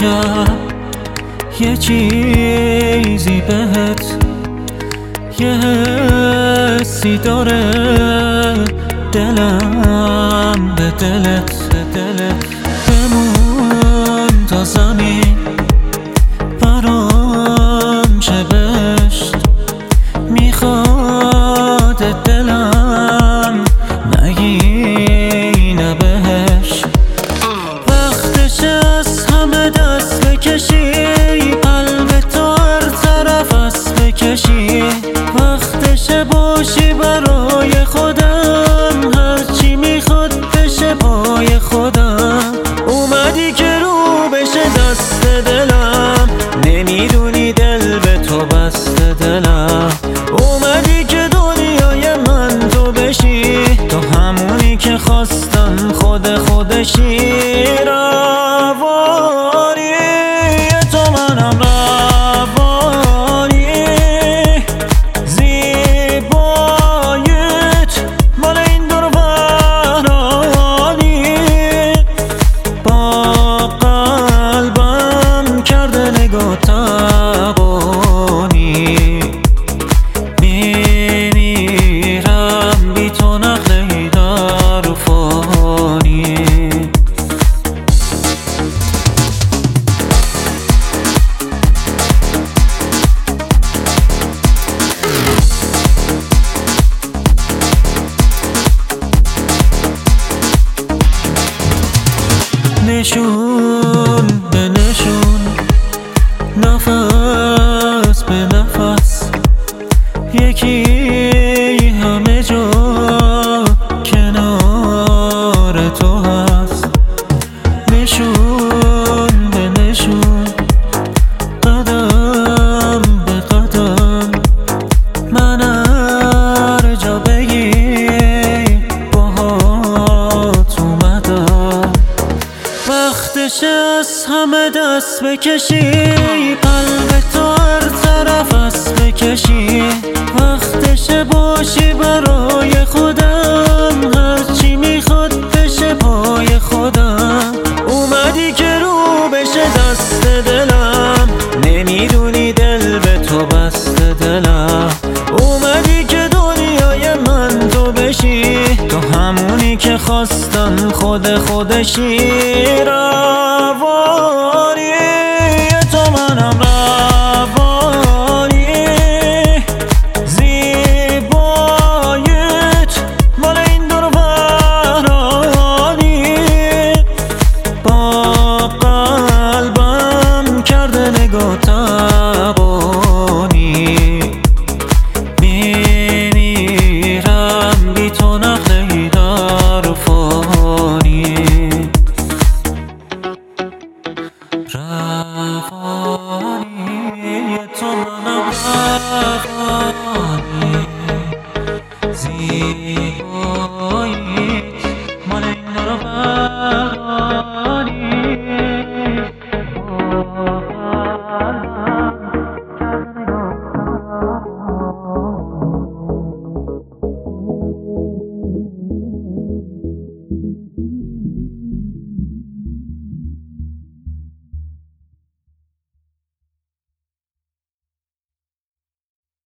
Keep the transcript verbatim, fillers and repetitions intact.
عجب یه چیزی بهت، یه حسی داره دلم به دلت، دلت بمون تا زمین برام شه بهشت، میخواد دلم نگینه بهش. وقتش از همه دست بکشی، قلب تو هر طرف است بکشی. وقتش باشی برای خودم، هرچی میخواد بشه پای خودم. اومدی که رو بشه دست دلم، نمیدونی دل به تو بسته دلم. اومدی که دنیای من تو بشی، تو همونی که خواستم خود خودشی. روانی تو منم، روانی زیباییت مال این دور ورانی. با قلبم کرده نگاه تبانی، میمیرم بی تو نقلهی در فانی. نشون به نشون، نفس به نفس، یکی همه جا کنار تو هست. نشون به نشون، قدم به قدم، من هر جا بگی باهات اومدم. وقتش از همه دست بکشی، قلب تو هر طرف است بکشی. وقتش باشی برای خودم، هرچی میخواد بشه پای خودم. اومدی که رو بشه دست دلم، نمیدونی دل به تو بسته دلم. اومدی که دنیای من تو بشی، تو همونی که خواستم خود خودشی.